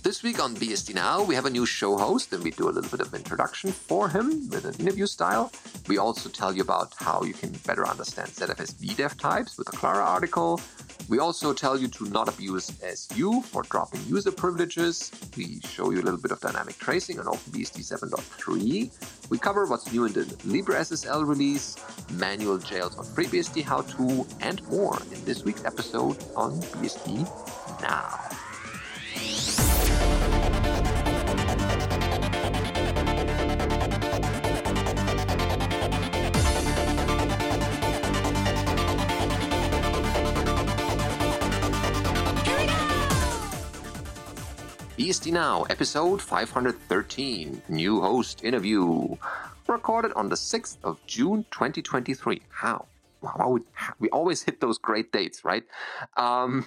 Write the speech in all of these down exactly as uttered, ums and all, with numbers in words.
This week on B S D Now, we have a new show host, and we do a little bit of introduction for him with an interview style. We also tell you about how you can better understand Z F S V dev types with a Clara article. We also tell you to not abuse S U for dropping user privileges. We show you a little bit of dynamic tracing on OpenBSD seven point three. We cover what's new in the LibreSSL release, manual jails on FreeBSD how-to, and more in this week's episode on B S D Now. B S D Now, episode five hundred thirteen, new host interview, recorded on the sixth of June twenty twenty-three. How? Wow, we, we always hit those great dates, right? Um,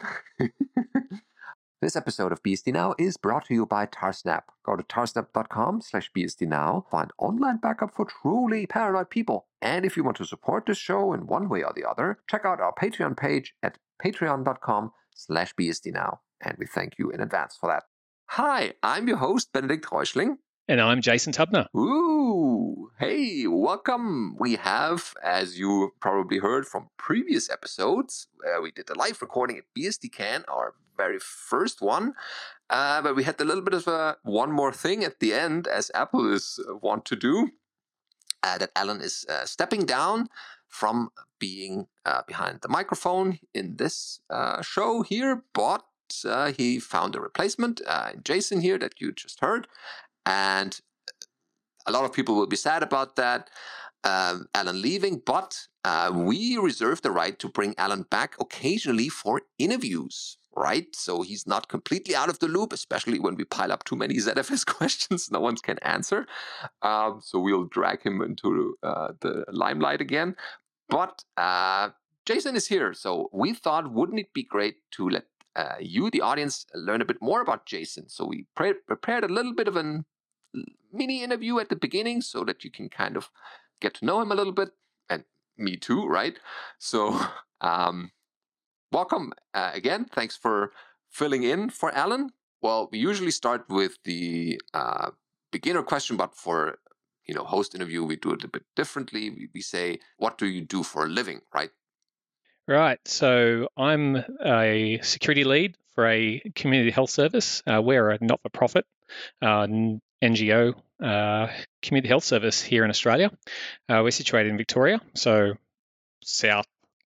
this episode of B S D Now is brought to you by Tarsnap. Go to tarsnap.com slash BSDNow, find online backup for truly paranoid people. And if you want to support this show in one way or the other, check out our Patreon page at patreon.com slash BSDNow. And we thank you in advance for that. Hi, I'm your host, Benedikt Reuschling. And I'm Jason Tubner. Ooh, hey, welcome. We have, as you probably heard from previous episodes, uh, we did a live recording at BSDCan, our very first one, uh, but we had a little bit of a one more thing at the end, as Apple is uh, want to do, uh, that Alan is uh, stepping down from being uh, behind the microphone in this uh, show here, but Uh, he found a replacement uh, in Jason here that you just heard, and a lot of people will be sad about that, um, Alan leaving, but uh, we reserve the right to bring Alan back occasionally for interviews, right? So he's not completely out of the loop, especially when we pile up too many Z F S questions no one can answer. Um, so we'll drag him into uh, the limelight again. But uh, Jason is here, so we thought, wouldn't it be great to let Uh, you, the audience, learn a bit more about Jason. So we pre- prepared a little bit of a mini interview at the beginning so that you can kind of get to know him a little bit, and me too, right? So um, welcome uh, again. Thanks for filling in for Alan. Well, we usually start with the uh, beginner question, but for you know host interview, we do it a bit differently. We, we say, what do you do for a living, right? Right. So I'm a security lead for a community health service. Uh, we're a not-for-profit uh, N G O uh, community health service here in Australia. Uh, we're situated in Victoria, so south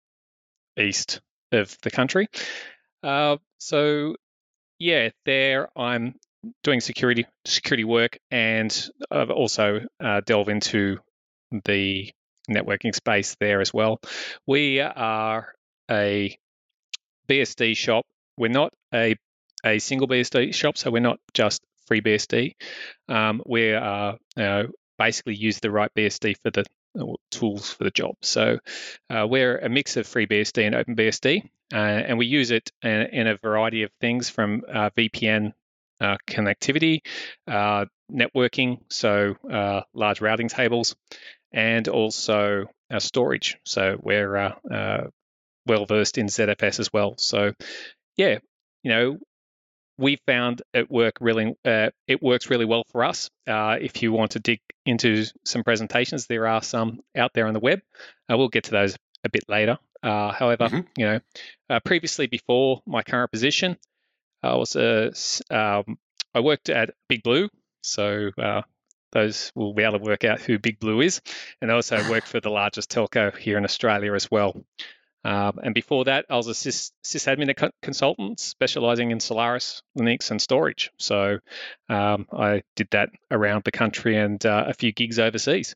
east of the country. Uh, so yeah, there I'm doing security security work, and I've also uh, delve into the networking space there as well. We are a B S D shop. We're not a a single B S D shop, so we're not just FreeBSD. Um, we are you know, basically use the right B S D for the uh, tools for the job. So uh, we're a mix of FreeBSD and OpenBSD, uh, and we use it in, in a variety of things, from uh, V P N uh, connectivity, uh, networking, so uh, large routing tables, and also uh, storage. So we're uh, uh, well versed in Z F S as well. So yeah, you know, we found it work really. Uh, it works really well for us. Uh, if you want to dig into some presentations, there are some out there on the web. Uh, we'll get to those a bit later. Uh, however, mm-hmm. you know, uh, previously before my current position, I was a um, I worked at Big Blue. So uh, those will be able to work out who Big Blue is. And I also worked for the largest telco here in Australia as well. Um, and before that, I was a sys, sysadmin consultant specializing in Solaris, Linux, and storage. So um, I did that around the country and uh, a few gigs overseas.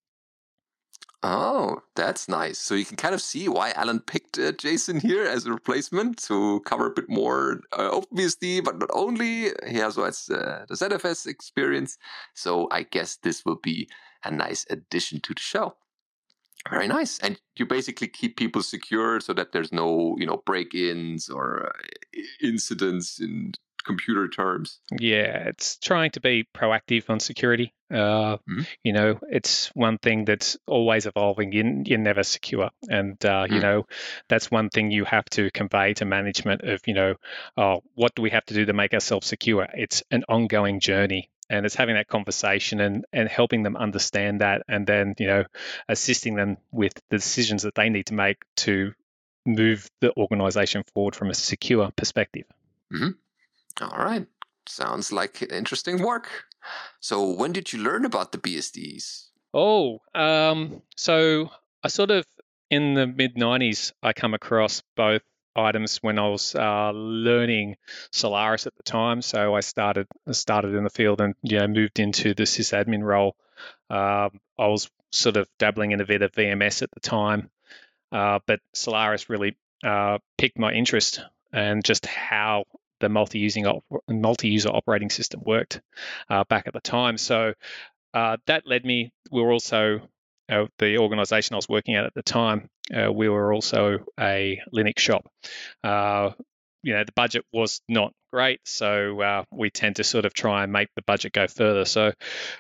Oh, that's nice. So you can kind of see why Alan picked uh, Jason here as a replacement to cover a bit more uh, OpenBSD, but not only. He also has uh, the Z F S experience. So I guess this will be a nice addition to the show. Very nice. And you basically keep people secure so that there's no, you know, break-ins or uh, incidents in computer terms. Yeah, it's trying to be proactive on security. Uh, Mm-hmm. You know, it's one thing that's always evolving. You, you're never secure. And, uh, you Mm. know, that's one thing you have to convey to management of, you know, oh, what do we have to do to make ourselves secure? It's an ongoing journey. And it's having that conversation and, and helping them understand that, and then, you know, assisting them with the decisions that they need to make to move the organization forward from a secure perspective. Mm-hmm. All right. Sounds like interesting work. So when did you learn about the B S Ds? Oh, um, so I sort of in the mid nineties, I come across both items when I was uh, learning Solaris at the time. So I started started in the field and you know moved into the sysadmin role. Um, I was sort of dabbling in a bit of V M S at the time, uh, but Solaris really uh, piqued my interest and just how the multi-using op- multi-user operating system worked uh, back at the time. So uh, that led me. We were also uh, the organisation I was working at at the time. Uh, we were also a Linux shop. Uh, you know, the budget was not great, so uh, we tend to sort of try and make the budget go further. So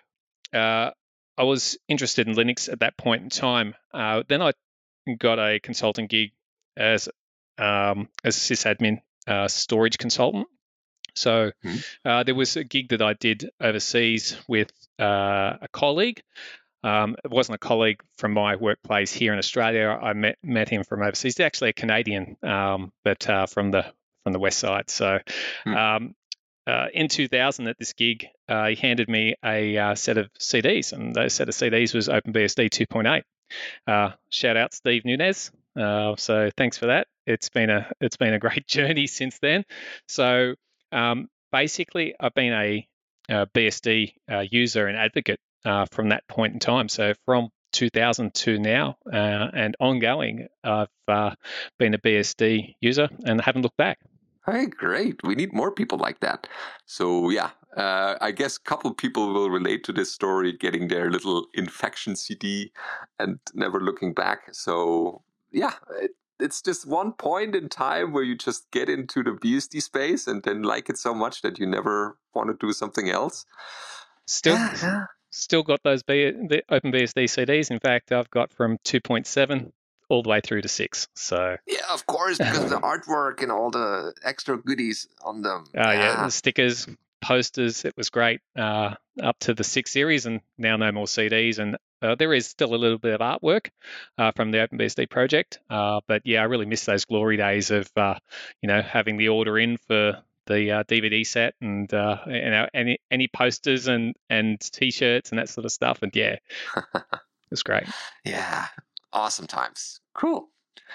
uh, I was interested in Linux at that point in time. Uh, then I got a consulting gig as um, as a sysadmin uh, storage consultant. So Hmm. uh, there was a gig that I did overseas with uh, a colleague. Um, it wasn't a colleague from my workplace here in Australia. I met met him from overseas. He's actually a Canadian, um, but uh, from the from the west side. So Hmm. um, uh, in two thousand at this gig, uh, he handed me a uh, set of C Ds, and those set of C Ds was OpenBSD two point eight. Uh, shout out Steve Nunez. Uh, so thanks for that. It's been a it's been a great journey since then. So um, basically, I've been a, a B S D uh, user and advocate uh, from that point in time. So from two thousand to now uh, and ongoing, I've uh, been a B S D user and haven't looked back. Hey, great. We need more people like that. So, yeah, uh, I guess a couple people will relate to this story, getting their little infection C D and never looking back. So, yeah, it, it's just one point in time where you just get into the B S D space and then like it so much that you never want to do something else. Still, Yeah, yeah. still got those B, the OpenBSD C Ds. In fact, I've got from two point seven all the way through to six. So Yeah, of course, because the artwork and all the extra goodies on them. Uh, yeah, Yeah. the stickers, posters, it was great. Uh, up to the six series, and now no more C Ds. And uh, there is still a little bit of artwork uh, from the OpenBSD project. Uh, but yeah, I really miss those glory days of uh, you know having the order in for the uh, D V D set and uh, you know any any posters and and T-shirts and that sort of stuff. And yeah, it was great. Yeah, awesome times. Cool.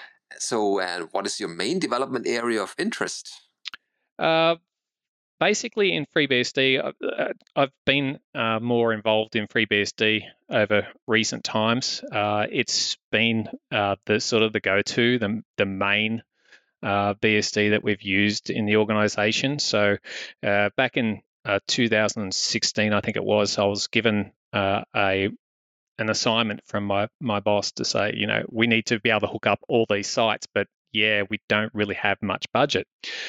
So, uh, what is your main development area of interest? Uh, Basically, in FreeBSD, I've, I've been uh, more involved in FreeBSD over recent times. Uh, it's been uh, the sort of the go-to, the the main uh, B S D that we've used in the organization. So, uh, back in uh, two thousand sixteen, I think it was, I was given uh, a an assignment from my my boss to say, you know, we need to be able to hook up all these sites, but yeah, we don't really have much budget.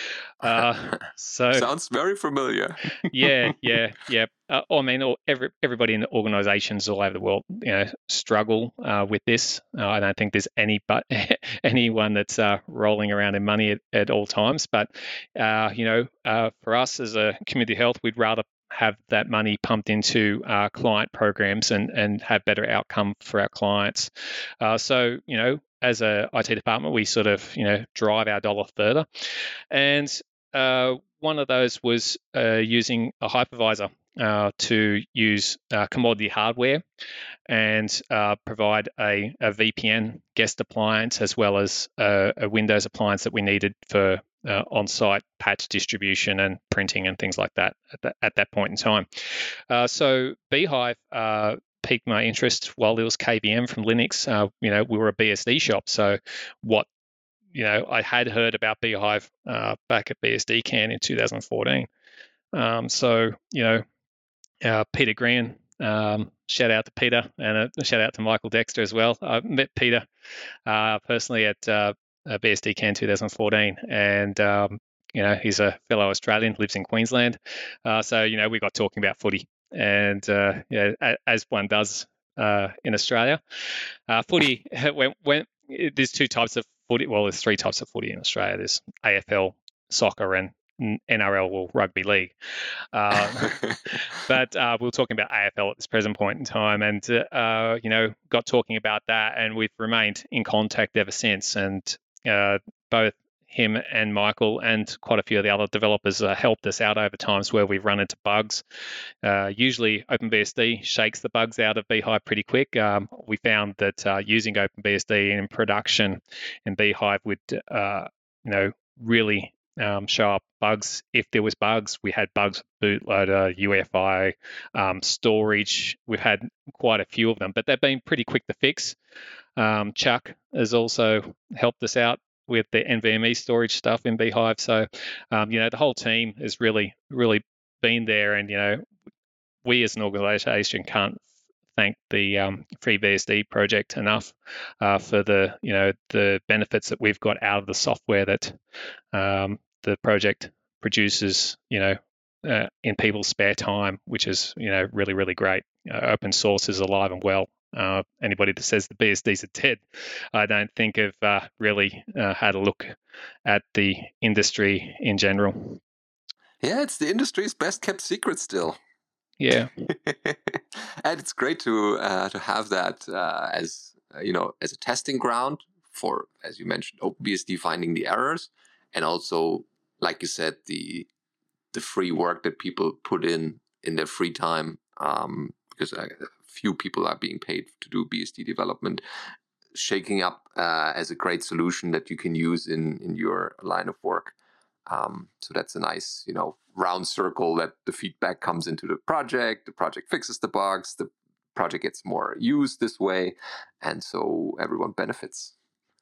Uh, so Sounds very familiar. yeah, yeah, yeah. Uh, I mean, all, every, everybody in the organisations all over the world, you know, struggle uh, with this. Uh, I don't think there's any but anyone that's uh, rolling around in money at, at all times. But uh, you know, uh, for us as a community health, we'd rather have that money pumped into uh, client programs and and have better outcome for our clients. Uh, so you know, as a I T department, we sort of you know drive our dollar further, and uh, one of those was uh, using a hypervisor uh, to use uh, commodity hardware and uh, provide a, a V P N guest appliance as well as a, a Windows appliance that we needed for uh, on-site patch distribution and printing and things like that at, that, at that point in time. Uh, so Beehive uh, piqued my interest while there was K V M from Linux. Uh, you know, we were a B S D shop, so what you know, I had heard about Beehive uh, back at BSDCan in two thousand fourteen. Um, so, you know, uh, Peter Green, um, shout out to Peter and a shout out to Michael Dexter as well. I met Peter uh, personally at uh, BSDCan two thousand fourteen, and um, you know, he's a fellow Australian, lives in Queensland. Uh, so, you know, we got talking about footy. And, uh, yeah, as one does uh, in Australia. Uh, footy, when, when, there's two types of footy. Well, there's three types of footy in Australia. There's A F L, soccer, and N R L or rugby league. Uh, but uh, we were talking about A F L at this present point in time, and uh, you know, got talking about that, and we've remained in contact ever since. And uh, both him and Michael and quite a few of the other developers uh, helped us out over times where we've run into bugs. Uh, usually, OpenBSD shakes the bugs out of Beehive pretty quick. Um, we found that uh, using OpenBSD in production in Beehive would, uh, you know, really um, show up bugs. If there was bugs, we had bugs with bootloader, U E F I, um, storage. We've had quite a few of them, but they've been pretty quick to fix. Um, Chuck has also helped us out with the N V M E storage stuff in Beehive. So, um, you know, the whole team has really, really been there. And, you know, we as an organization can't thank the um, FreeBSD project enough uh, for the, you know, the benefits that we've got out of the software that um, the project produces, you know, uh, in people's spare time, which is, you know, really, really great. Uh, open source is alive and well. Uh, anybody that says the B S Ds are dead, I don't think have uh, really uh, had a look at the industry in general. Yeah, it's the industry's best kept secret still. Yeah. And it's great to uh, to have that uh, as uh, you know, as a testing ground for, as you mentioned, OpenBSD finding the errors, and also, like you said, the the free work that people put in in their free time, um, because uh, few people are being paid to do B S D development, shaking up uh, as a great solution that you can use in in your line of work. Um, so that's a nice, you know, round circle that the feedback comes into the project, the project fixes the bugs, the project gets more used this way, and so everyone benefits.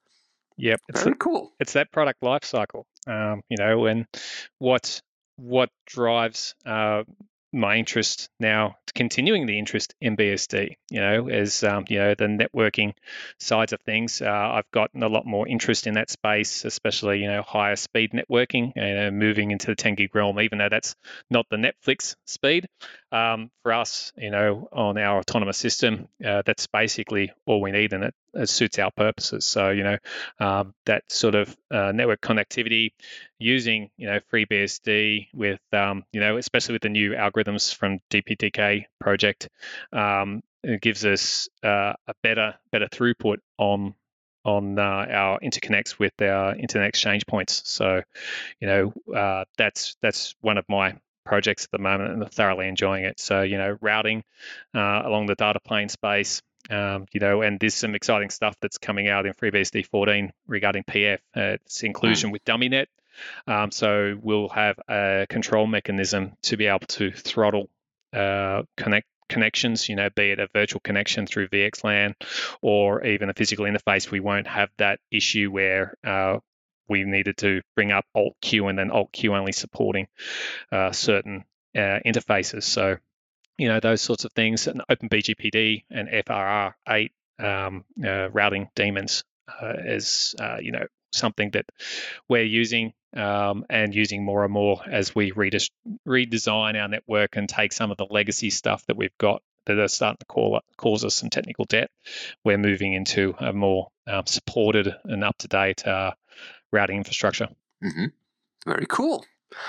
Yep, it's very a, cool. It's that product life cycle, um, you know, and what what drives uh, my interest now, continuing the interest in B S D, you know, as um, you know, the networking sides of things. Uh, I've gotten a lot more interest in that space, especially, you know, higher speed networking and uh, moving into the ten gig realm, even though that's not the Netflix speed. Um, for us, you know, on our autonomous system, uh, that's basically all we need, and it, it suits our purposes. So, you know, um, that sort of uh, network connectivity using, you know, FreeBSD with, um, you know, especially with the new algorithms from D P D K project, um, it gives us uh, a better better throughput on on uh, our interconnects with our internet exchange points. So, you know, uh, that's that's one of my projects at the moment, and I'm thoroughly enjoying it. So, you know, routing uh, along the data plane space, um, you know, and there's some exciting stuff that's coming out in FreeBSD fourteen regarding P F. Uh, it's inclusion mm. with DummyNet. Um, so we'll have a control mechanism to be able to throttle uh, connect connections, you know, be it a virtual connection through V X LAN or even a physical interface. We won't have that issue where uh, we needed to bring up Alt Q and then Alt Q only supporting uh, certain uh, interfaces. So, you know, those sorts of things, and OpenBGPD and F R R eight um, uh, routing daemons uh, is, uh, you know, something that we're using um, and using more and more as we redes- redesign our network and take some of the legacy stuff that we've got that are starting to call, cause us some technical debt. We're moving into a more um, supported and up-to-date uh, routing infrastructure. Mm-hmm. Very cool.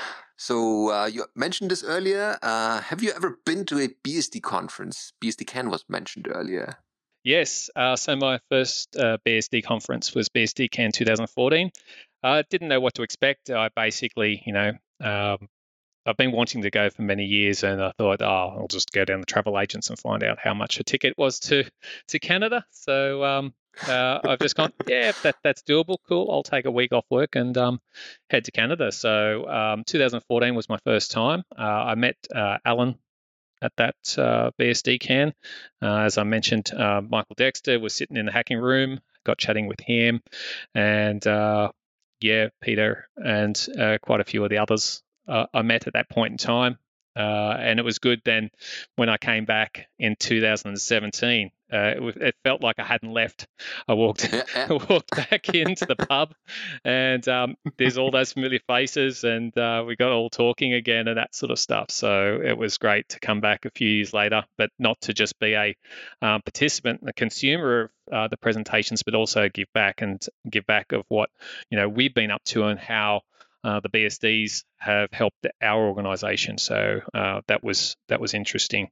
So uh, you mentioned this earlier. Uh, have you ever been to a B S D conference? BSDCan was mentioned earlier. Yes. Uh, so my first uh, B S D conference was BSDCan twenty fourteen. I uh, didn't know what to expect. I basically, you know, um, I've been wanting to go for many years, and I thought, oh, I'll just go down the travel agents and find out how much a ticket was to to Canada. So um, uh, I've just gone, yeah, that that's doable. Cool. I'll take a week off work and um, head to Canada. So um, twenty fourteen was my first time. Uh, I met uh, Alan at that uh, BSDCan. Uh, as I mentioned, uh, Michael Dexter was sitting in the hacking room, got chatting with him, and uh, yeah, Peter and uh, quite a few of the others uh, I met at that point in time. Uh, and it was good then when I came back in two thousand seventeen. Uh, it, it felt like I hadn't left. I walked Yeah, yeah. walked back into the pub, and um, there's all those familiar faces, and uh, we got all talking again and that sort of stuff. So it was great to come back a few years later, but not to just be a um, participant, a consumer of uh, the presentations, but also give back and give back of what you know we've been up to and how Uh, the B S Ds have helped our organisation, so uh, that was that was interesting.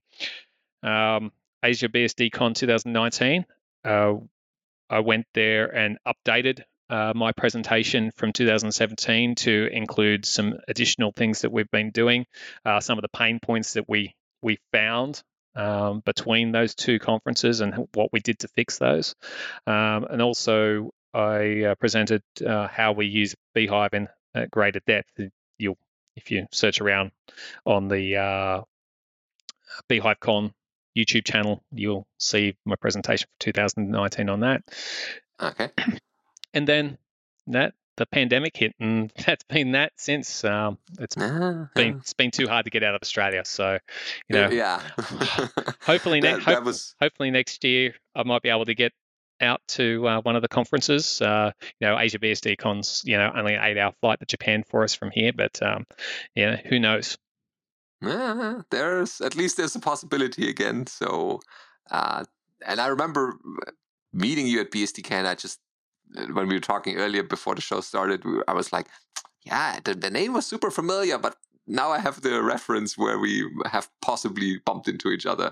Um, Asia B S D Con twenty nineteen, uh, I went there and updated uh, my presentation from two thousand seventeen to include some additional things that we've been doing, uh, some of the pain points that we we found um, between those two conferences and what we did to fix those, um, and also I uh, presented uh, how we use Beehive in at greater depth. You'll, if you search around on the uh, BeehiveCon YouTube channel, you'll see my presentation for two thousand nineteen on that. Okay. And then that the pandemic hit, and that's been that since. Um, it's Uh, been yeah. it's been too hard to get out of Australia. So, you know, yeah. hopefully, that, ne- that hope, was hopefully next year I might be able to get out to uh, one of the conferences. Uh, you know, Asia B S D Con's, you know, only an eight-hour flight to Japan for us from here, but um, yeah, who knows? uh, there's at least there's a possibility again. So, uh, and I remember meeting you at B S D Can. I just when we were talking earlier before the show started, we, I was like, yeah, the, the name was super familiar, but now I have the reference where we have possibly bumped into each other.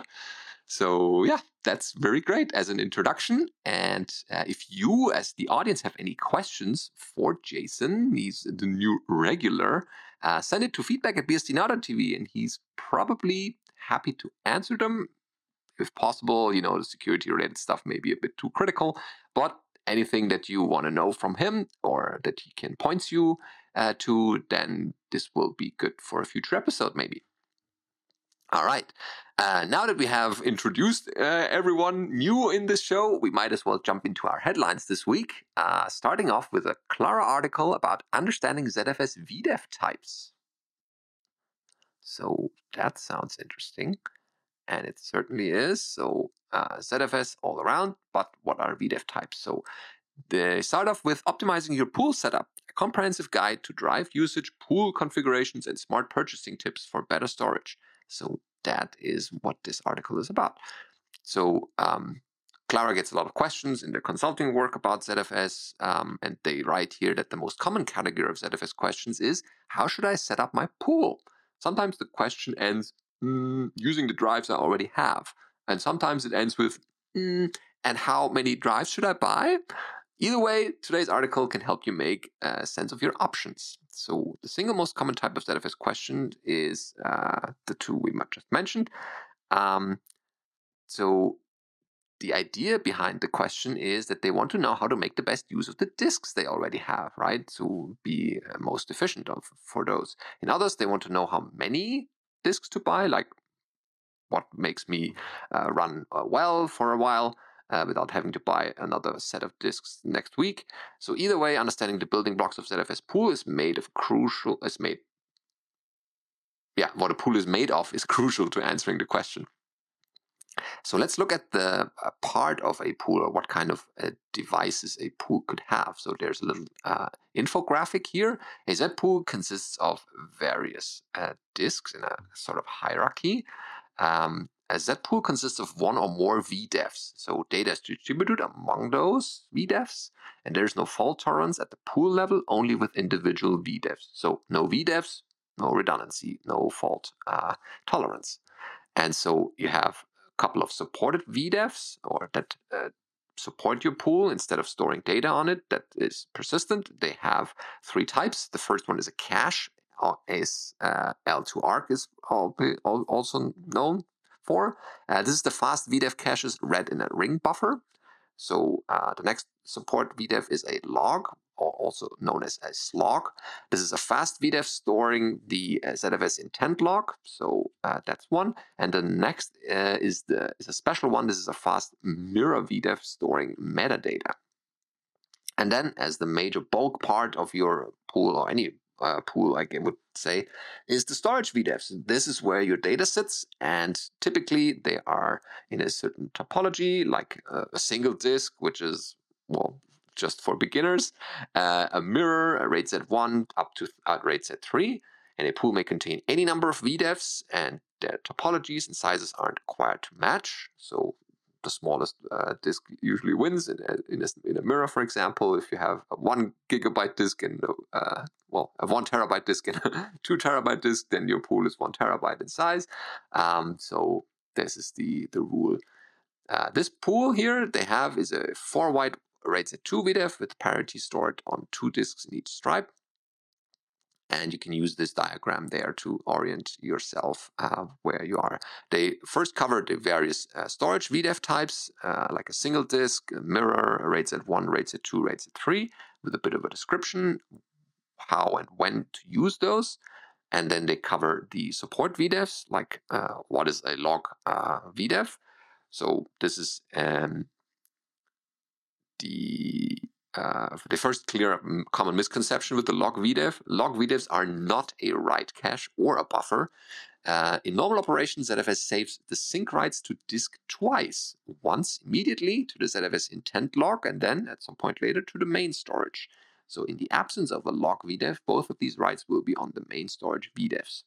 So yeah, that's very great as an introduction. And uh, if you, as the audience, have any questions for Jason, he's the new regular, uh, send it to feedback at b s d now dot t v, and he's probably happy to answer them. If possible, you know, the security-related stuff may be a bit too critical, but anything that you want to know from him or that he can point you uh, to, then this will be good for a future episode, maybe. All right. Uh, now that we have introduced uh, everyone new in this show, we might as well jump into our headlines this week, uh, starting off with a Clara article about understanding Z F S V D E F types. So that sounds interesting, and it certainly is. So uh, Z F S all around, but what are V D E F types? So they start off with optimizing your pool setup, a comprehensive guide to drive usage, pool configurations, and smart purchasing tips for better storage. So that is what this article is about. So um, Clara gets a lot of questions in their consulting work about Z F S, um, and they write here that the most common category of Z F S questions is, how should I set up my pool? Sometimes the question ends, mm, using the drives I already have. And sometimes it ends with, mm, and how many drives should I buy? Either way, today's article can help you make a sense of your options. So the single most common type of Z F S question is uh, the two we just mentioned. Um, so the idea behind the question is that they want to know how to make the best use of the disks they already have, right? To be uh, most efficient of, for those. In others, they want to know how many disks to buy, like what makes me uh, run uh, well for a while. Uh, without having to buy another set of disks next week. So either way, understanding the building blocks of Z F S pool is made of crucial, is made, yeah, what a pool is made of is crucial to answering the question. So let's look at the uh, part of a pool, or what kind of uh, devices a pool could have. So there's a little uh, infographic here. A Z pool consists of various uh, disks in a sort of hierarchy. Um, A Z pool consists of one or more V D E Fs, so data is distributed among those V D E Fs, and there's no fault tolerance at the pool level, only with individual V D E Fs. So no V D E Fs, no redundancy, no fault uh, tolerance. And so you have a couple of supported V D E Fs, or that uh, support your pool instead of storing data on it that is persistent. They have three types. The first one is a cache, as uh, L two arc is also known for. Uh, this is the fast V D E F caches read in a ring buffer. So uh, the next support V D E F is a log, or also known as a slog. This is a fast V D E F storing the uh, Z F S intent log. So uh, that's one. And the next uh, is the is a special one. This is a fast mirror V D E F storing metadata. And then, as the major bulk part of your pool, or any uh, pool, I would say, is the storage V DEVs. This is where your data sits, and typically they are in a certain topology, like a, a single disk, which is, well, just for beginners, uh, a mirror, a RAID Z one up to uh, RAID Z three, and a pool may contain any number of V DEVs, and their topologies and sizes aren't required to match. So the smallest uh, disk usually wins in a, in, a, in a mirror, for example. If you have a one gigabyte disk and uh, well, a one terabyte disk and a two terabyte disk, then your pool is one terabyte in size. Um, so this is the the rule. Uh, this pool here they have is a four byte RAID Z two V DEV with parity stored on two disks in each stripe. And you can use this diagram there to orient yourself uh, where you are. They first covered the various uh, storage V DEV types, uh, like a single disk, a mirror, a RAID Z one, RAID Z two, RAID Z three, with a bit of a description, how and when to use those. And then they cover the support V DEVs, like uh, what is a log uh, V DEV. So this is um, the Uh, they first clear up a common misconception with the log V DEV. Log V DEVs are not a write cache or a buffer. Uh, in normal operations, Z F S saves the sync writes to disk twice. Once immediately to the Z F S intent log, and then at some point later to the main storage. So in the absence of a log V DEV, both of these writes will be on the main storage V DEVs.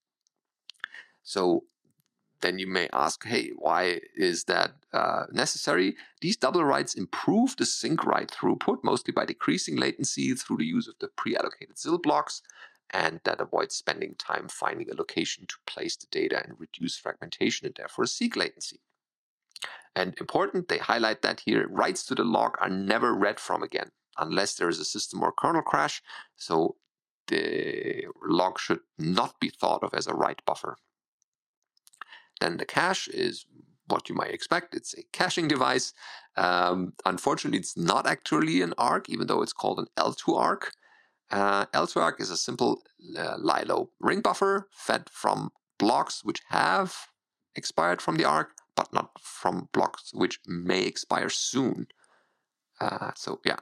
So then you may ask, hey, why is that uh, necessary? These double writes improve the sync write throughput, mostly by decreasing latency through the use of the pre-allocated Z I L blocks, and that avoids spending time finding a location to place the data and reduce fragmentation and therefore seek latency. And important, they highlight that here, writes to the log are never read from again, unless there is a system or kernel crash, so the log should not be thought of as a write buffer. Then the cache is what you might expect. It's a caching device. Um, unfortunately, it's not actually an ARC, even though it's called an L two ARC. Uh, L two ARC is a simple uh, Lilo ring buffer fed from blocks which have expired from the ARC, but not from blocks which may expire soon. Uh, so yeah.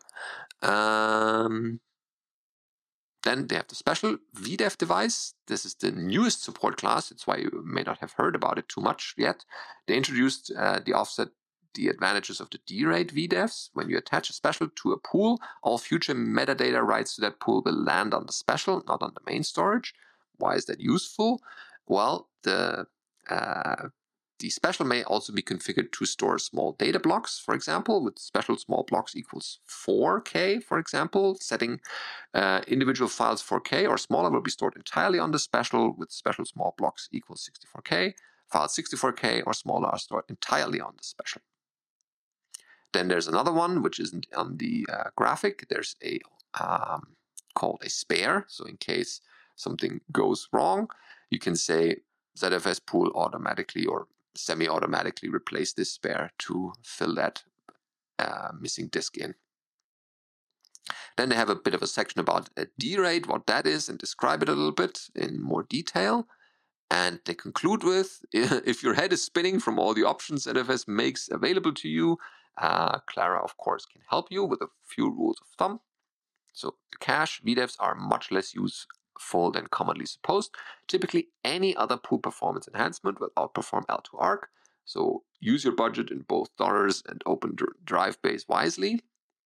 Um, Then they have the special V DEV device. This is the newest support class. That's why you may not have heard about it too much yet. They introduced uh, the offset, the advantages of the D RAID V DEVs. When you attach a special to a pool, all future metadata writes to that pool will land on the special, not on the main storage. Why is that useful? Well, the uh, The special may also be configured to store small data blocks, for example, with special small blocks equals four K, for example. Setting uh, individual files four K or smaller will be stored entirely on the special, with special small blocks equals sixty-four K. Files sixty-four K or smaller are stored entirely on the special. Then there's another one, which isn't on the uh, graphic. There's a um, called a spare. So in case something goes wrong, you can say Z F S pool automatically or semi-automatically replace this spare to fill that uh, missing disk in. Then they have a bit of a section about a D RAID, what that is, and describe it a little bit in more detail. And they conclude with, if your head is spinning from all the options Z F S makes available to you, uh, Clara, of course, can help you with a few rules of thumb. So the cache V DEVs are much less useful than commonly supposed. Typically, any other pool performance enhancement will outperform L two ARC. So use your budget in both dollars and open drive base wisely.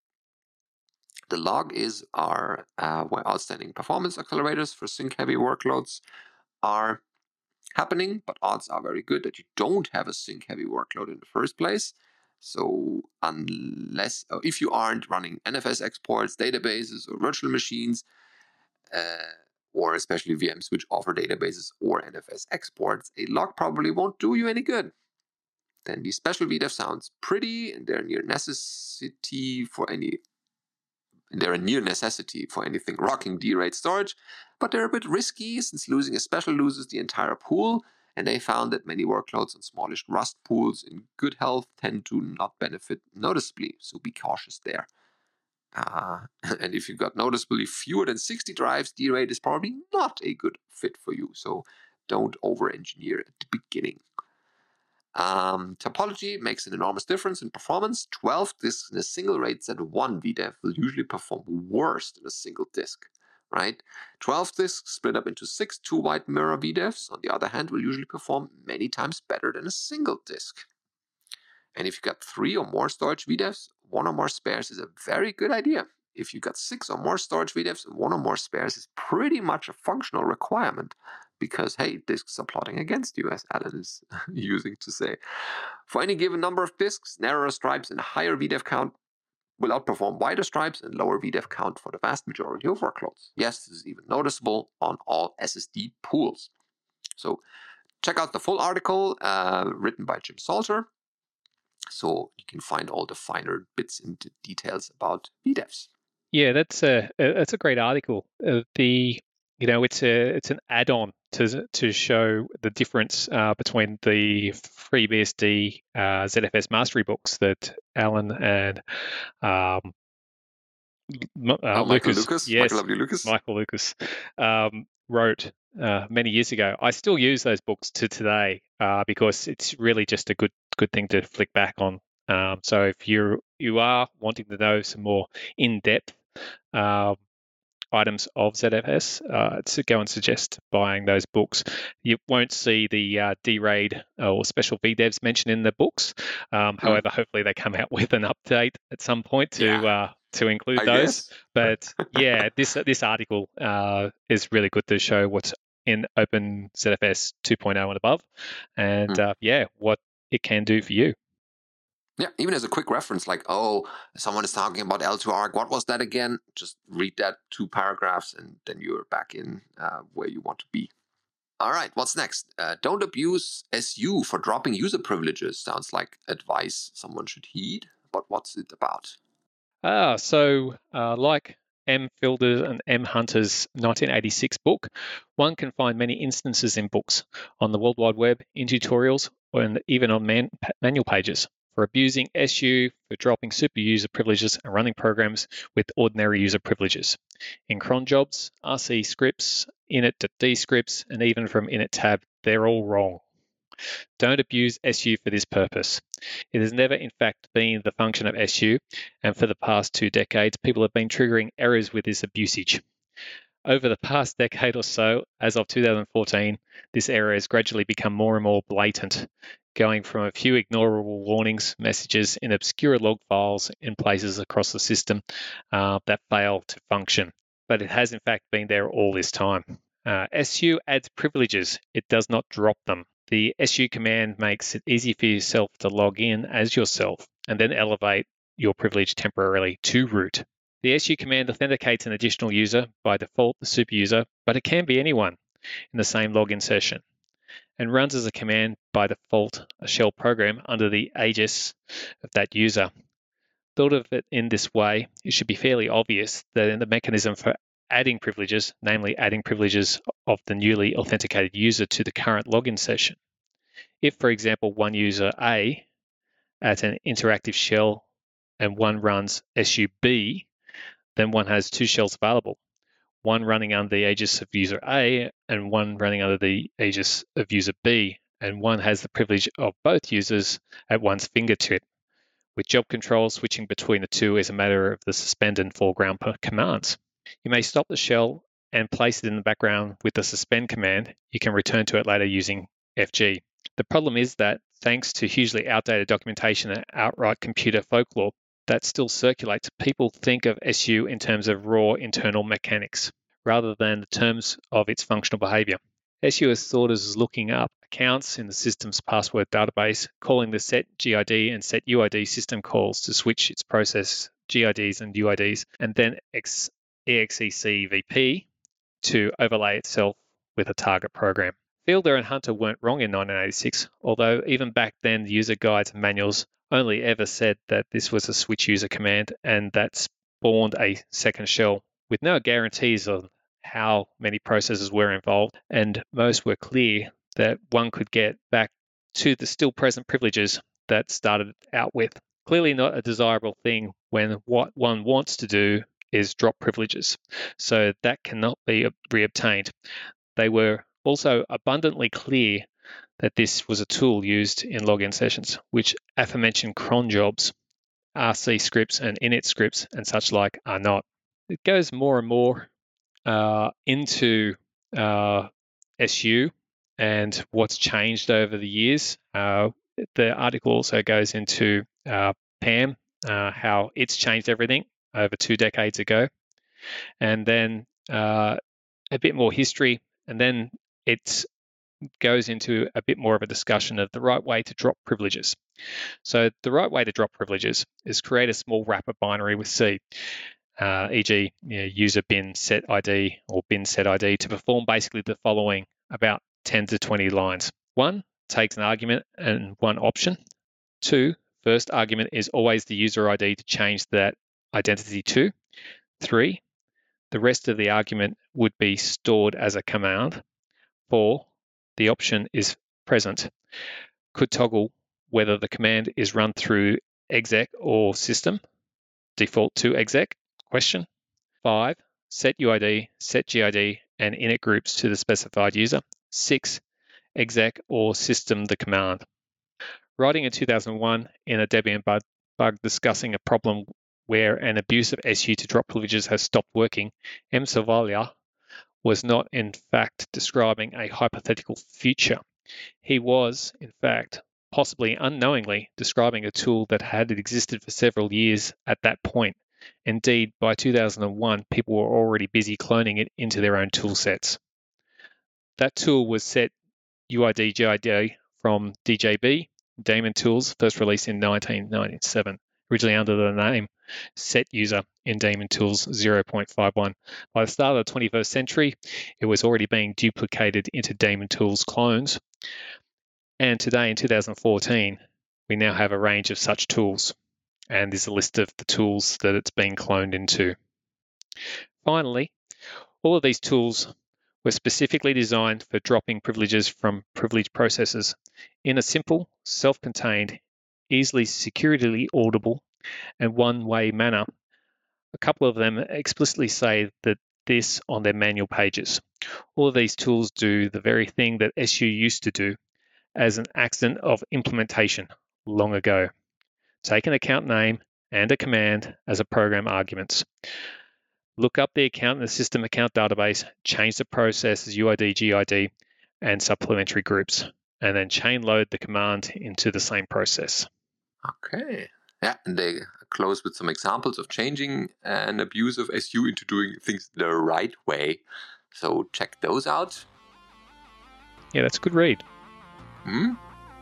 The log is our uh, where outstanding performance accelerators for sync-heavy workloads are happening, but odds are very good that you don't have a sync-heavy workload in the first place. So unless, uh, if you aren't running N F S exports, databases, or virtual machines, uh, or especially V Ms which offer databases or N F S exports, a log probably won't do you any good. Then the special V DEV sounds pretty, and they're near necessity for any They're a near necessity for anything rocking D RAID storage, but they're a bit risky since losing a special loses the entire pool, and they found that many workloads on smallish Rust pools in good health tend to not benefit noticeably, so be cautious there. Uh, and if you've got noticeably fewer than sixty drives, D RAID is probably not a good fit for you, so don't over-engineer at the beginning. Um, topology makes an enormous difference in performance. twelve disks in a single RAID Z one V DEV will usually perform worse than a single disk. right? twelve disks split up into six two-wide mirror V DEVs, on the other hand, will usually perform many times better than a single disk. And if you got three or more storage V DEVs, one or more spares is a very good idea. If you got six or more storage V DEVs, one or more spares is pretty much a functional requirement because, hey, disks are plotting against you, as Alan is using to say. For any given number of disks, narrower stripes and a higher V DEV count will outperform wider stripes and lower V DEV count for the vast majority of workloads. Yes, this is even noticeable on all S S D pools. So check out the full article uh, written by Jim Salter, so you can find all the finer bits and details about V DEVs. Yeah, that's a that's a great article. Uh, the you know it's a it's an add-on to to show the difference uh, between the FreeBSD uh, Z F S mastery books that Alan and um, uh, oh, Michael Lucas, Lucas, yes, Michael W. Lucas, Michael Lucas um, wrote uh, many years ago. I still use those books to today uh, because it's really just a good good thing to flick back on. Um, so if you you are wanting to know some more in-depth uh, items of Z F S, uh, to go and suggest buying those books. You won't see the uh, D RAID or special V DEVs mentioned in the books. Um, mm. However, hopefully they come out with an update at some point to yeah. uh, to include I those. But yeah, this this article uh, is really good to show what's in Open Z F S two point oh and above, and mm. uh, yeah, what it can do for you. Yeah, even as a quick reference, like, oh, someone is talking about L two arc. What was that again? Just read that two paragraphs and then you're back in uh, where you want to be. All right, what's next? Uh, don't abuse S U for dropping user privileges. Sounds like advice someone should heed, but what's it about? Ah, so uh, like M. Fielder and M. Hunter's nineteen eighty-six book, one can find many instances in books, on the World Wide Web, in tutorials, and even on man- manual pages, for abusing S U, for dropping super user privileges and running programs with ordinary user privileges. In cron jobs, R C scripts, init.d scripts, and even from init tab, they're all wrong. Don't abuse S U for this purpose. It has never, in fact, been the function of S U, and for the past two decades, people have been triggering errors with this abusage. Over the past decade or so, as of two thousand fourteen, this error has gradually become more and more blatant, going from a few ignorable warnings, messages in obscure log files in places across the system uh, that fail to function. But it has in fact been there all this time. Uh, S U adds privileges, it does not drop them. The S U command makes it easy for yourself to log in as yourself and then elevate your privilege temporarily to root. The S U command authenticates an additional user, by default the super user, but it can be anyone in the same login session, and runs as a command by default a shell program under the aegis of that user. Thought of it in this way, it should be fairly obvious that in the mechanism for adding privileges, namely adding privileges of the newly authenticated user to the current login session. If, for example, one user A at an interactive shell and one runs S U B, then one has two shells available, one running under the aegis of user A and one running under the aegis of user B, and one has the privilege of both users at one's fingertip. With job control, switching between the two is a matter of the suspend and foreground commands. You may stop the shell and place it in the background with the suspend command. You can return to it later using F G. The problem is that, thanks to hugely outdated documentation and outright computer folklore that still circulates, people think of S U in terms of raw internal mechanics, rather than the terms of its functional behavior. S U is thought as looking up accounts in the system's password database, calling the set G I D and set U I D system calls to switch its process G I Ds and U I Ds, and then X E X E C V P to overlay itself with a target program. Fielder and Hunter weren't wrong in nineteen eighty-six, although even back then the user guides and manuals only ever said that this was a switch user command and that spawned a second shell, with no guarantees of how many processes were involved, and most were clear that one could get back to the still present privileges that started out with. Clearly not a desirable thing when what one wants to do is drop privileges, so that cannot be reobtained. They were also abundantly clear that this was a tool used in login sessions, which aforementioned cron jobs, R C scripts and init scripts and such like are not. It goes more and more uh, into uh, S U and what's changed over the years. Uh, the article also goes into uh, P A M, uh, how it's changed everything over two decades ago, and then uh, a bit more history, and then it goes into a bit more of a discussion of the right way to drop privileges. So the right way to drop privileges is create a small wrapper binary with C, uh, for example, you know, user bin set I D or bin set I D to perform basically the following about ten to twenty lines. One, takes an argument and one option. Two, first argument is always the user I D to change that identity to. Three, the rest of the argument would be stored as a command. Four, the option is present, could toggle whether the command is run through exec or system, default to exec, question. Five, set U I D, set G I D, and init groups to the specified user. Six, exec or system the command. Writing in two thousand one in a Debian bug, bug discussing a problem where an abuse of S U to drop privileges has stopped working, M. Savalia was not in fact describing a hypothetical future. He was, in fact, possibly unknowingly describing a tool that had existed for several years at that point. Indeed, by two thousand one, people were already busy cloning it into their own tool sets. That tool was set U I D G I D from D J B, Daemon Tools, first released in nineteen ninety-seven, originally under the name Set User in Daemon Tools zero point five one. By the start of the twenty-first century, it was already being duplicated into Daemon Tools clones. And today, in two thousand fourteen, we now have a range of such tools, and there's a list of the tools that it's being cloned into. Finally, all of these tools were specifically designed for dropping privileges from privileged processes in a simple, self-contained, easily securely auditable, and one-way manner. A couple of them explicitly say that this on their manual pages. All of these tools do the very thing that S U used to do as an accident of implementation long ago. Take an account name and a command as a program arguments. Look up the account in the system account database, change the processes U I D, G I D, and supplementary groups, and then chain load the command into the same process. Okay. Yeah, and they close with some examples of changing an abuse of S U into doing things the right way. So check those out. Yeah, that's a good read. Hmm?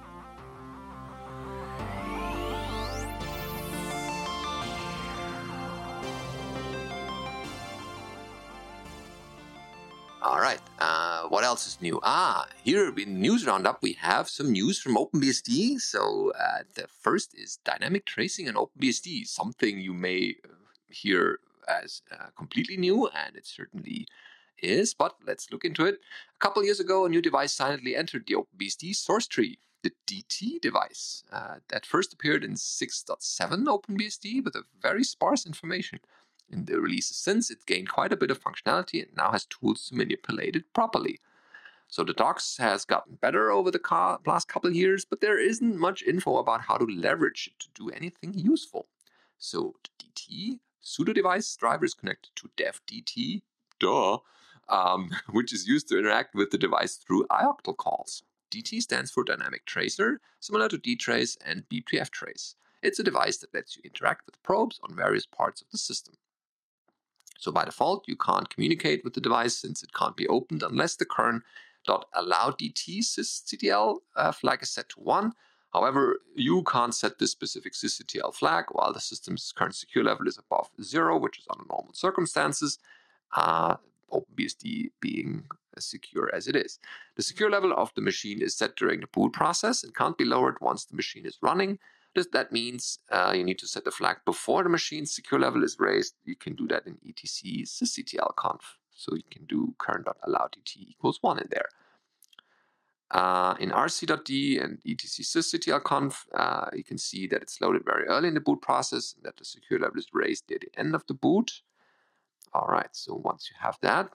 All right, uh, what else is new? Ah, here in News Roundup, we have some news from OpenBSD. So uh, the first is dynamic tracing in OpenBSD, something you may hear as uh, completely new, and it certainly is, but let's look into it. A couple years ago, a new device silently entered the OpenBSD source tree, the D T device. Uh, that first appeared in six point seven OpenBSD with a very sparse information. In the releases since, it gained quite a bit of functionality and now has tools to manipulate it properly. So the docs has gotten better over the last couple of years, but there isn't much info about how to leverage it to do anything useful. So the D T pseudo device driver is connected to devdt, duh, um, which is used to interact with the device through I O C T L calls. D T stands for Dynamic Tracer, similar to dtrace and B P F trace. It's a device that lets you interact with probes on various parts of the system. So by default, you can't communicate with the device since it can't be opened unless the current.allowDT sysctl uh, flag is set to one. However, you can't set this specific sysctl flag while the system's current secure level is above zero, which is under normal circumstances, uh, OpenBSD being as secure as it is. The secure level of the machine is set during the boot process and can't be lowered once the machine is running. That means uh, you need to set the flag before the machine's secure level is raised. You can do that in etc sysctlconf. So you can do current.allowDT equals one in there. Uh, in rc.d and etc sysctlconf, uh, you can see that it's loaded very early in the boot process and that the secure level is raised at the end of the boot. All right, so once you have that,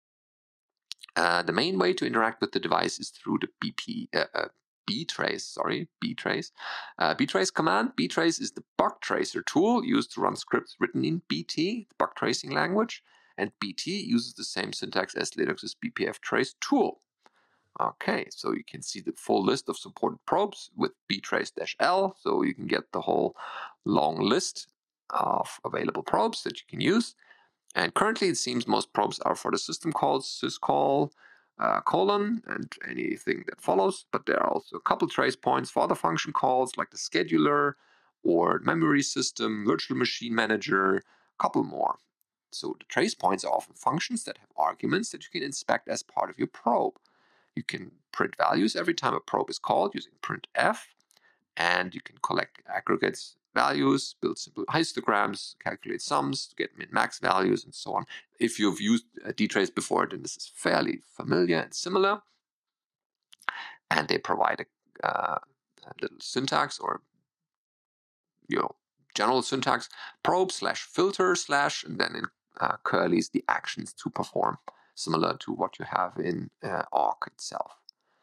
uh, the main way to interact with the device is through the B P, uh, uh, btrace, sorry, btrace. Uh, btrace command. Btrace is the bug tracer tool used to run scripts written in B T, the bug tracing language. And B T uses the same syntax as Linux's B P F trace tool. Okay, so you can see the full list of supported probes with btrace-l, so you can get the whole long list of available probes that you can use. And currently it seems most probes are for the system calls, syscall, uh, colon, and anything that follows, but there are also a couple trace points for other function calls like the scheduler or memory system, virtual machine manager, a couple more. So the trace points are often functions that have arguments that you can inspect as part of your probe. You can print values every time a probe is called using printf, and you can collect aggregates values, build simple histograms, calculate sums to get min-max values, and so on. If you've used uh, dtrace before, then this is fairly familiar and similar. And they provide a, uh, a little syntax or you know general syntax: probe slash filter slash, and then in uh, curly's the actions to perform, similar to what you have in uh, awk itself.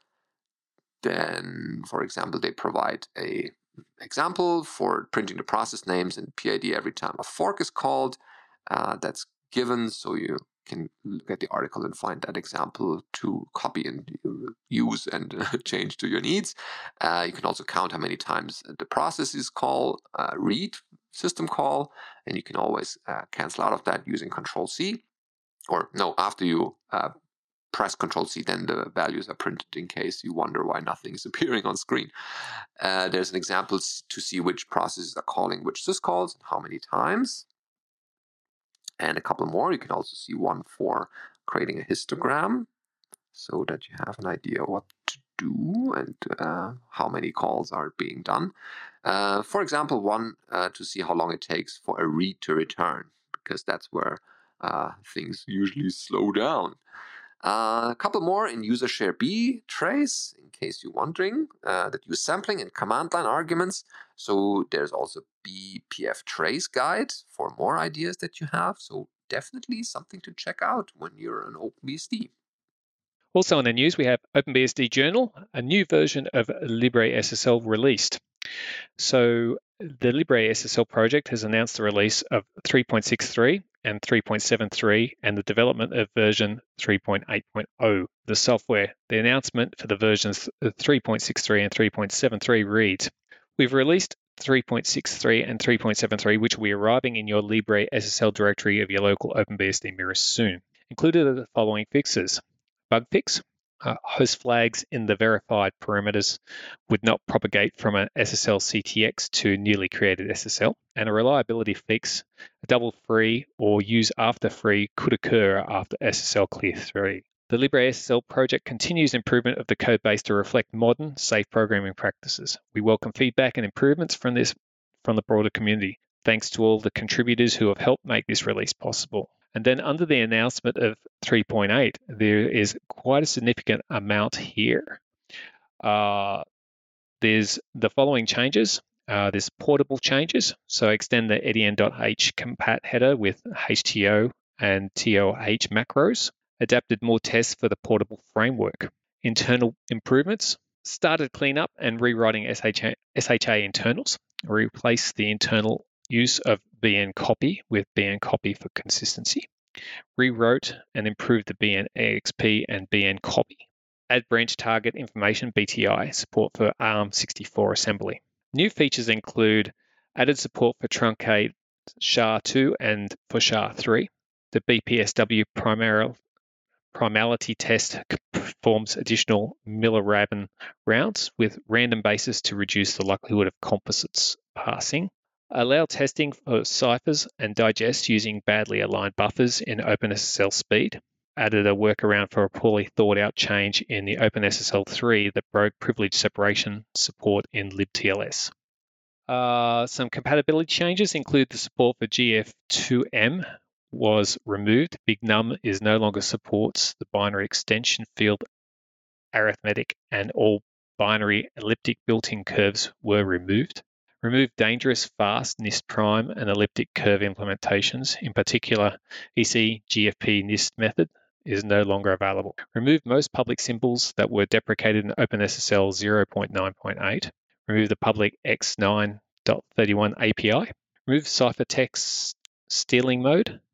Then, for example, they provide a example for printing the process names and P I D every time a fork is called. Uh, that's given, so you can look at the article and find that example to copy and use and uh, change to your needs. Uh, you can also count how many times the process is called, uh, read system call, and you can always uh, cancel out of that using Control C. Or no, after you uh, press Control C, then the values are printed in case you wonder why nothing is appearing on screen. Uh, there's an example to see which processes are calling which syscalls and how many times. And a couple more. You can also see one for creating a histogram so that you have an idea what to do and uh, how many calls are being done. Uh, for example, one uh, to see how long it takes for a read to return, because that's where uh, things usually slow down. Uh, a couple more in user share B trace, in case you're wondering, uh, that use sampling and command line arguments. So there's also B P F trace guide for more ideas that you have. So definitely something to check out when you're an OpenBSD. Also in the news, we have OpenBSD Journal, a new version of LibreSSL released. So the LibreSSL project has announced the release of three point six three and three point seven three and the development of version three point eight point oh, the software. The announcement for the versions three point six three and three point seven three reads, "We've released three point six three and three point seven three, which will be arriving in your LibreSSL directory of your local OpenBSD mirror soon. Included are the following fixes: bug fix, uh, host flags in the verified parameters would not propagate from an S S L C T X to newly created S S L, and a reliability fix, a double free or use after free could occur after S S L clear three. The LibreSSL project continues improvement of the code base to reflect modern, safe programming practices. We welcome feedback and improvements from this from the broader community. Thanks to all the contributors who have helped make this release possible." And then under the announcement of three point eight, there is quite a significant amount here. Uh, there's the following changes. Uh, there's portable changes. So extend the edn.h compat header with H T O and T O H macros. Adapted more tests for the portable framework. Internal improvements. Started cleanup and rewriting S H A, S H A internals. Replace the internal use of B N copy with B N copy for consistency. Rewrote and improved the B N E X P and B N copy. Add branch target information B T I support for A R M sixty-four assembly. New features include added support for truncate S H A two and for S H A three. The B P S W primarily primality test performs additional Miller-Rabin rounds with random basis to reduce the likelihood of composites passing. Allow testing for ciphers and digest using badly aligned buffers in OpenSSL speed. Added a workaround for a poorly thought out change in the OpenSSL three that broke privilege separation support in libTLS. Uh, some compatibility changes include the support for G F two M was removed. BigNum is no longer supports the binary extension field arithmetic, and all binary elliptic built-in curves were removed. Remove dangerous fast NIST prime and elliptic curve implementations. In particular, E C G F P NIST method is no longer available. Remove most public symbols that were deprecated in OpenSSL zero point nine point eight. Remove the public X nine point thirty-one A P I. Remove ciphertext stealing mode.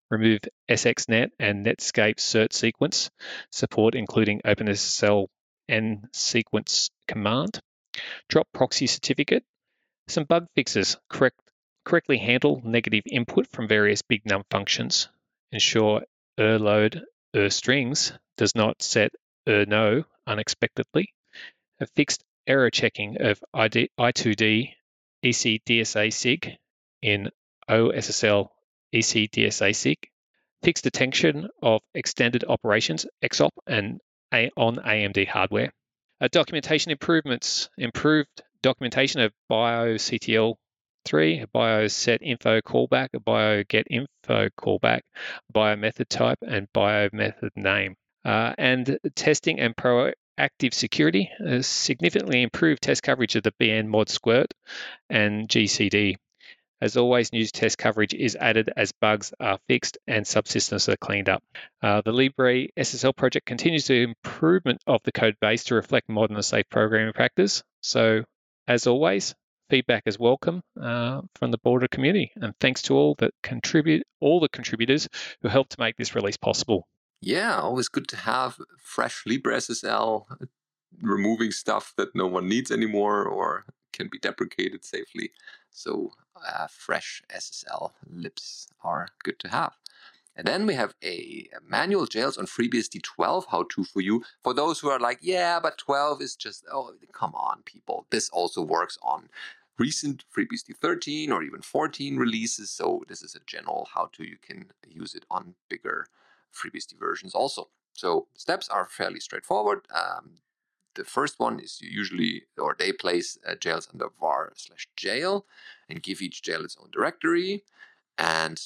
remove S X net and Netscape cert sequence support, including OpenSSL N sequence command, drop proxy certificate, some bug fixes, correct, correctly handle negative input from various big num functions, ensure erload erstrings does not set erno unexpectedly, a fixed error checking of I two D E C D S A sig in O S S L E C D S A sig, fixed detection of extended operations X O P and a, on A M D hardware. Uh, documentation improvements, improved documentation of BioCTL three, a BioSetInfo callback, a BioGetInfo callback, biomethod type, and biomethod name. Uh, and testing and proactive security, uh, significantly improved test coverage of the B N mod squirt and G C D. As always, new test coverage is added as bugs are fixed and subsystems are cleaned up. Uh, the Libre S S L project continues the improvement of the code base to reflect modern and safe programming practice. So, as always, feedback is welcome uh, from the broader community. And thanks to all that contribute, all the contributors who helped to make this release possible. Yeah, always good to have fresh LibreSSL, removing stuff that no one needs anymore or can be deprecated safely. So uh, fresh S S L libs are good to have. And then we have a manual jails on FreeBSD twelve how-to for you. For those who are like, yeah, but twelve is just, oh, come on, people. This also works on recent FreeBSD thirteen or even fourteen releases. So this is a general how-to. You can use it on bigger FreeBSD versions also. So steps are fairly straightforward. Um, the first one is you usually, or they place uh, jails under var slash jail and give each jail its own directory. And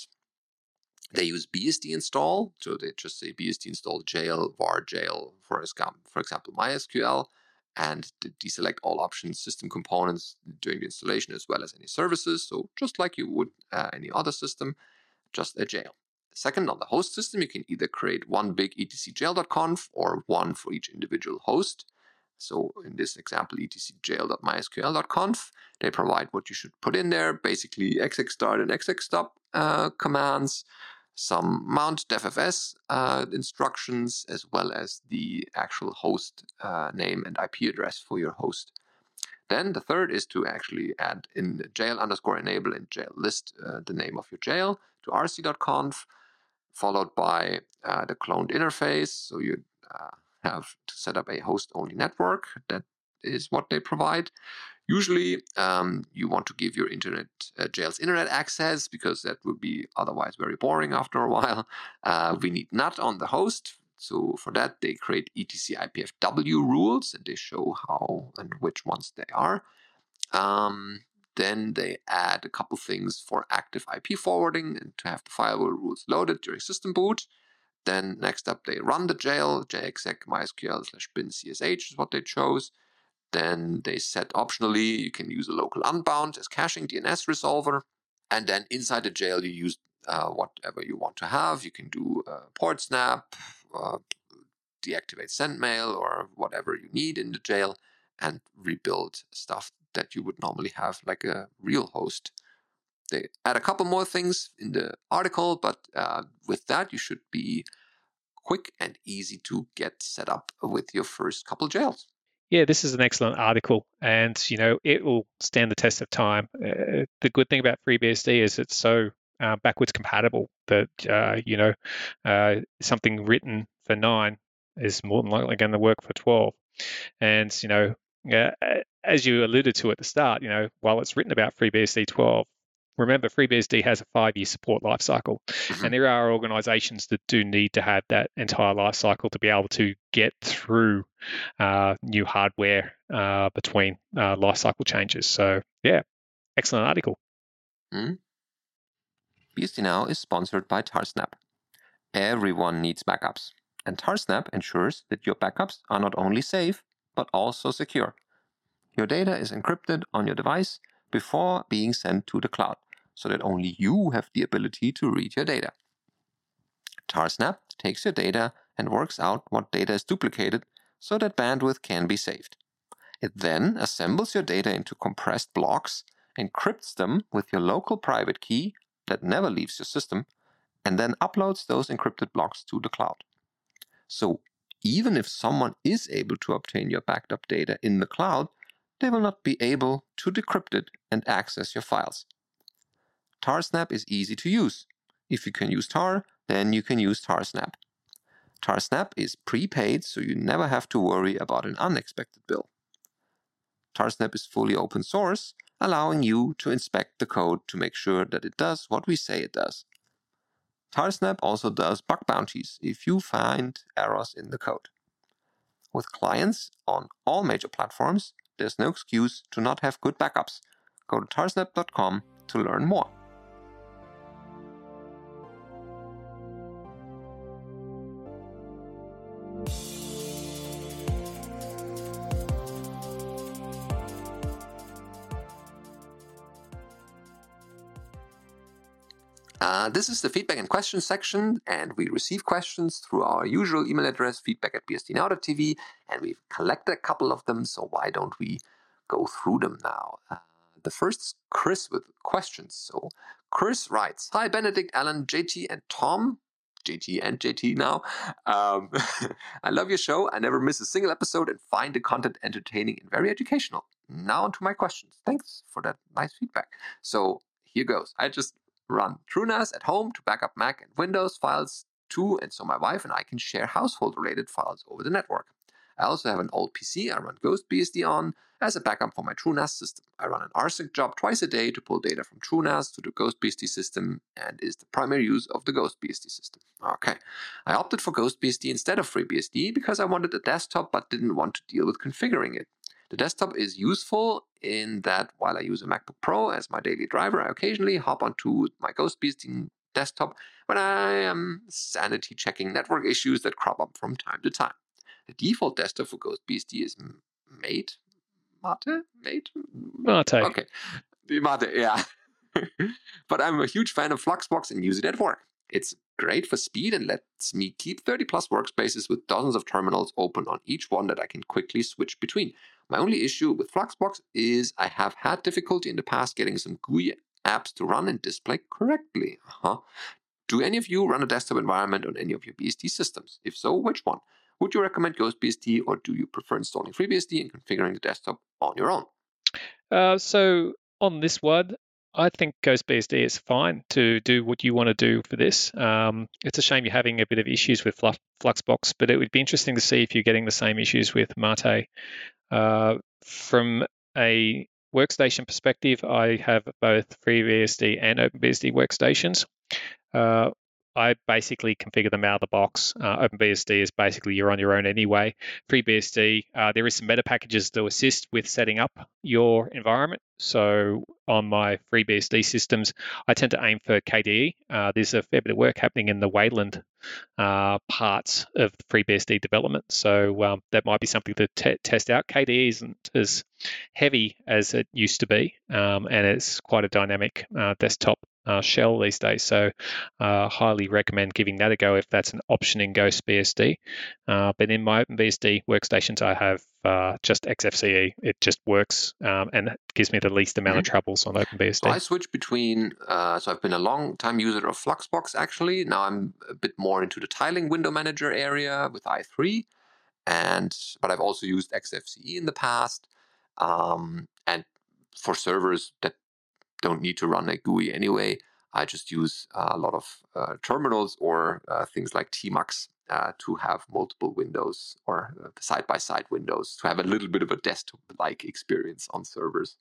they use B S D install, so they just say B S D install jail, var jail, for example, MySQL, and deselect all options, system components during the installation, as well as any services. So just like you would uh, any other system, just a jail. Second, on the host system, you can either create one big etcjail.conf or one for each individual host. So in this example, etcjail.mysql.conf, they provide what you should put in there, basically execstart and execstop uh, commands, some mount defs uh, instructions, as well as the actual host uh, name and I P address for your host. Then the third is to actually add in jail underscore enable and jail list uh, the name of your jail to rc.conf, followed by uh, the cloned interface. So you uh, have to set up a host-only network. That is what they provide. Usually, um, you want to give your internet uh, jails internet access, because that would be otherwise very boring after a while. Uh, we need N A T on the host. So for that, they create etc I P F W rules, and they show how and which ones they are. Um, then they add a couple things for active I P forwarding and to have the firewall rules loaded during system boot. Then next up, they run the jail, jexec mysql slash bin csh is what they chose. Then they set optionally, you can use a local unbound as caching D N S resolver. And then inside the jail, you use uh, whatever you want to have. You can do uh, port snap, uh, deactivate sendmail, or whatever you need in the jail, and rebuild stuff that you would normally have like a real host. They add a couple more things in the article, but uh, with that, you should be quick and easy to get set up with your first couple jails. Yeah, this is an excellent article, and you know it will stand the test of time. Uh, the good thing about FreeBSD is it's so uh, backwards compatible that uh, you know uh, something written for nine is more than likely going to work for twelve. And you know, uh, as you alluded to at the start, you know, while it's written about FreeBSD twelve, remember FreeBSD has a five-year support lifecycle, mm-hmm. and there are organizations that do need to have that entire lifecycle to be able to get through uh, new hardware uh, between uh, lifecycle changes. So yeah, excellent article. Mm-hmm. B S D Now is sponsored by Tarsnap. Everyone needs backups, and Tarsnap ensures that your backups are not only safe, but also secure. Your data is encrypted on your device before being sent to the cloud, so that only you have the ability to read your data. Tarsnap takes your data and works out what data is duplicated so that bandwidth can be saved. It then assembles your data into compressed blocks, encrypts them with your local private key that never leaves your system, and then uploads those encrypted blocks to the cloud. So even if someone is able to obtain your backed up data in the cloud, they will not be able to decrypt it and access your files. Tarsnap is easy to use. If you can use Tar, then you can use Tarsnap. Tarsnap is prepaid, so you never have to worry about an unexpected bill. Tarsnap is fully open source, allowing you to inspect the code to make sure that it does what we say it does. Tarsnap also does bug bounties if you find errors in the code. With clients on all major platforms, there's no excuse to not have good backups. Go to tarsnap dot com to learn more. Uh, this is the feedback and questions section, and we receive questions through our usual email address, feedback at b s d now dot t v, and we've collected a couple of them, so why don't we go through them now? Uh, the first is Chris with questions. So Chris writes, "Hi Benedict, Alan, J T, and Tom." J T and J T now. Um, I love your show. I never miss a single episode and find the content entertaining and very educational. Now on to my questions. Thanks for that nice feedback. So here goes. I just run TrueNAS at home to back up Mac and Windows files too, and so my wife and I can share household-related files over the network. I also have an old P C I run GhostBSD on as a backup for my TrueNAS system. I run an R S Y C job twice a day to pull data from TrueNAS to the GhostBSD system and is the primary use of the GhostBSD system. Okay, I opted for GhostBSD instead of FreeBSD because I wanted a desktop but didn't want to deal with configuring it. The desktop is useful in that while I use a MacBook Pro as my daily driver, I occasionally hop onto my GhostBSD desktop when I am sanity checking network issues that crop up from time to time. The default desktop for GhostBSD is Mate? Mate? Mate? Mate. Okay. Mate, yeah. But I'm a huge fan of Fluxbox and use it at work. It's great for speed and lets me keep thirty plus workspaces with dozens of terminals open on each one that I can quickly switch between. My only issue with Fluxbox is I have had difficulty in the past getting some G U I apps to run and display correctly. Uh-huh. Do any of you run a desktop environment on any of your B S D systems? If so, which one? Would you recommend GhostBSD, or do you prefer installing FreeBSD and configuring the desktop on your own? Uh, so on this one, I think GhostBSD is fine to do what you want to do for this. Um, it's a shame you're having a bit of issues with Fluxbox, but it would be interesting to see if you're getting the same issues with Mate. Uh, from a workstation perspective, I have both FreeBSD and OpenBSD workstations. Uh, I basically configure them out of the box. Uh, OpenBSD is basically you're on your own anyway. FreeBSD, uh, there is some meta packages to assist with setting up your environment. So on my FreeBSD systems, I tend to aim for K D E. Uh, there's a fair bit of work happening in the Wayland uh, parts of the FreeBSD development. So um, that might be something to t- test out. K D E isn't as heavy as it used to be, um, and it's quite a dynamic uh, desktop Uh, shell these days, so uh, highly recommend giving that a go if that's an option in GhostBSD. Uh, but in my OpenBSD workstations, I have uh, just X F C E. It just works um, and gives me the least amount mm-hmm. of troubles on OpenBSD. So I switch between, uh, so I've been a long time user of Fluxbox actually. Now I'm a bit more into the tiling window manager area with i three, and but I've also used X F C E in the past. Um, and for servers that don't need to run a G U I anyway, I just use uh, a lot of uh, terminals or uh, things like Tmux uh, to have multiple windows or uh, side-by-side windows to have a little bit of a desktop-like experience on servers.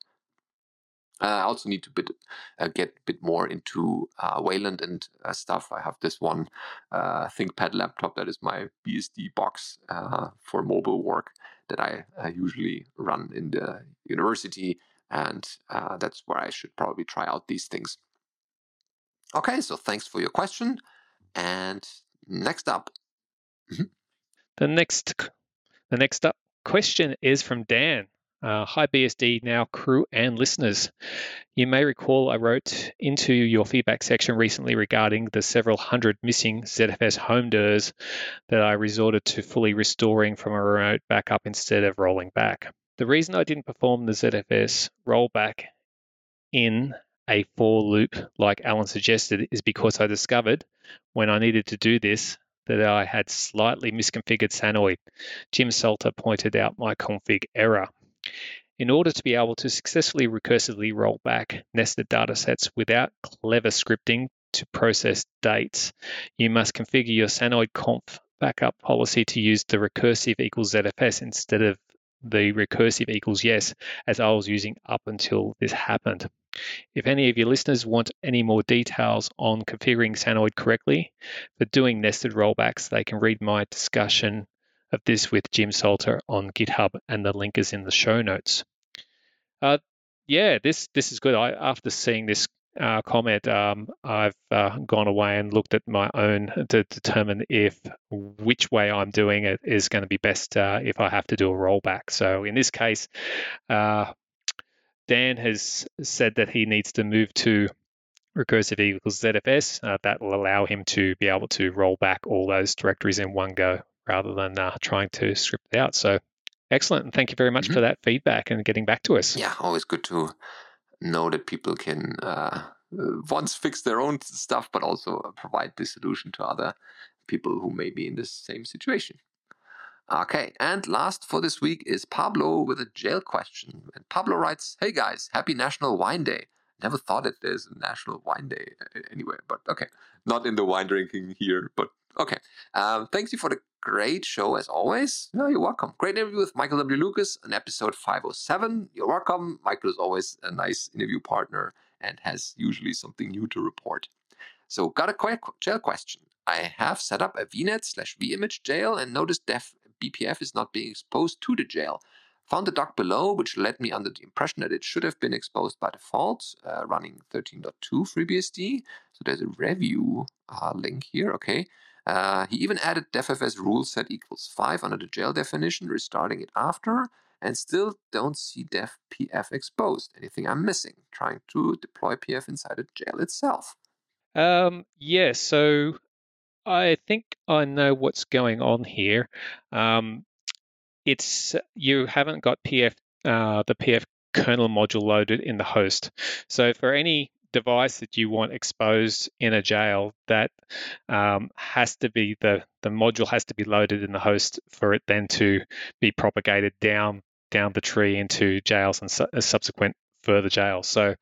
Uh, I also need to bit, uh, get a bit more into uh, Wayland and uh, stuff. I have this one uh, ThinkPad laptop that is my B S D box uh, for mobile work that I uh, usually run in the university. And uh, that's where I should probably try out these things. Okay, so thanks for your question. And next up. Mm-hmm. The next the next up question is from Dan. Uh, Hi B S D Now crew and listeners. You may recall I wrote into your feedback section recently regarding the several hundred missing Z F S home D E Rs that I resorted to fully restoring from a remote backup instead of rolling back. The reason I didn't perform the Z F S rollback in a for loop like Alan suggested is because I discovered when I needed to do this that I had slightly misconfigured Sanoid. Jim Salter pointed out my config error. In order to be able to successfully recursively roll back nested datasets without clever scripting to process dates, you must configure your Sanoid conf backup policy to use the recursive equals Z F S instead of the recursive equals yes, as I was using up until this happened. If any of your listeners want any more details on configuring Sanoid correctly for doing nested rollbacks, they can read my discussion of this with Jim Salter on GitHub, and the link is in the show notes. Uh, yeah, this this is good. I, after seeing this uh, comment, um, I've uh, gone away and looked at my own to determine if which way I'm doing it is going to be best uh, if I have to do a rollback. So in this case, uh, Dan has said that he needs to move to recursive equals Z F S. Uh, that will allow him to be able to roll back all those directories in one go rather than uh, trying to script it out. So excellent. And thank you very much mm-hmm. for that feedback and getting back to us. Yeah, always good to know that people can uh, once fix their own stuff, but also provide the solution to other people who may be in the same situation. Okay, and last for this week is Pablo with a jail question. And Pablo writes, "Hey guys, happy National Wine Day." Never thought that there's a National Wine Day anywhere, but okay. Not in the wine drinking here, but okay. Um, thanks you for the great show as always. No, you're welcome. Great interview with Michael W. Lucas on episode five oh seven. You're welcome. Michael is always a nice interview partner and has usually something new to report. So, got a quick jail question. I have set up a V net slash vimage jail and noticed def B P F is not being exposed to the jail. Found the doc below, which led me under the impression that it should have been exposed by default, uh, running thirteen point two FreeBSD. So there's a review uh, link here, okay. Uh, he even added defs rule set equals five under the jail definition, restarting it after, and still don't see def P F exposed. Anything I'm missing? Trying to deploy P F inside the jail itself. Um, yeah, so I think I know what's going on here. Um, it's you haven't got P F uh, the P F kernel module loaded in the host. So for any device that you want exposed in a jail, that um, has to be the the module has to be loaded in the host for it then to be propagated down down the tree into jails and su- subsequent further jails. So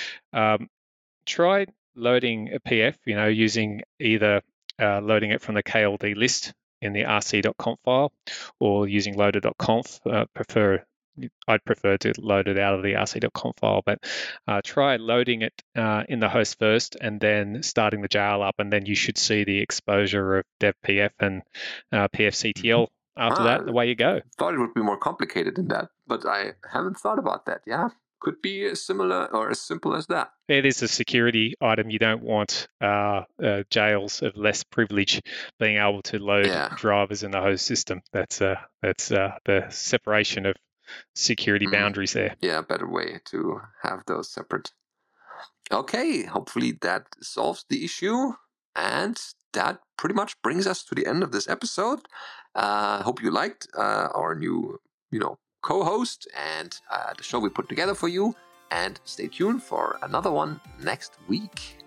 um, try loading a P F, you know, using either uh, loading it from the K L D list in the R C dot conf file or using loader dot conf. Uh, prefer, I'd prefer to load it out of the R C dot conf file, but uh, try loading it uh, in the host first and then starting the jail up, and then you should see the exposure of dev P F and uh, P F C T L. After ah, that, the way you go. Thought it would be more complicated than that, but I haven't thought about that. Yeah. Could be as similar or as simple as that. It is a security item. You don't want uh, uh, jails of less privilege being able to load yeah. drivers in the host system. That's uh, that's uh, the separation of security mm. boundaries there. Yeah, better way to have those separate. Okay, hopefully that solves the issue. And that pretty much brings us to the end of this episode. I uh, hope you liked uh, our new, you know, co-host and uh, the show we put together for you, and stay tuned for another one next week.